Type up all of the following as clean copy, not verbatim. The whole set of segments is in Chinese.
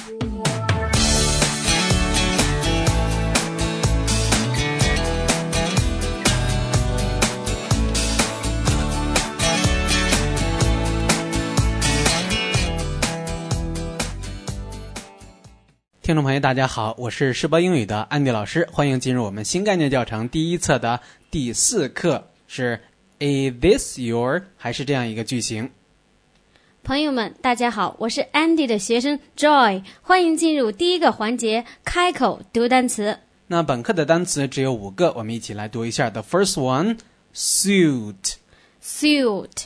听众朋友大家好，我是世博英语的安迪老师，欢迎进入我们新概念教程第一册的第4课，是 Is this your 还是这样一个句型。 朋友们大家好，我是 Andy 的学生 Joy， 欢迎进入第一个环节，开口读单词。 那本课的单词只有5个，我们一起来读一下。 The first one, suit Suit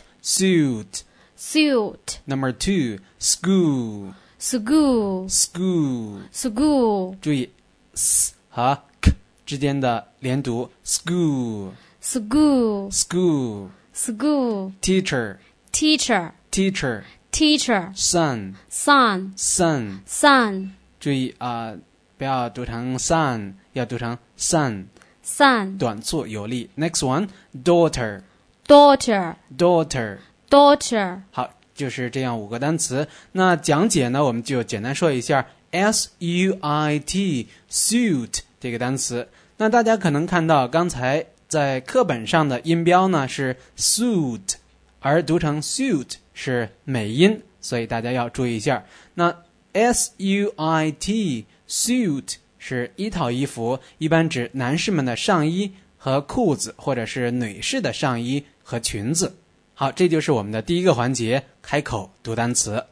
Suit Number 2, school School 注意 s 和 k 之间的连读 school Teacher Son 注意不要读成 son， 要读成 son 短促有力。 Next one, daughter 好，就是这样5个单词。那讲解呢，我们就简单说一下 suit suit 这个单词。那大家可能看到刚才在课本上的音标呢是 suit， 而读成 suit 是美音，所以大家要注意一下。那 suit suit 是一套衣服，一般指男士们的上衣和裤子，或者是女士的上衣和裙子。好，这就是我们的第一个环节，开口读单词。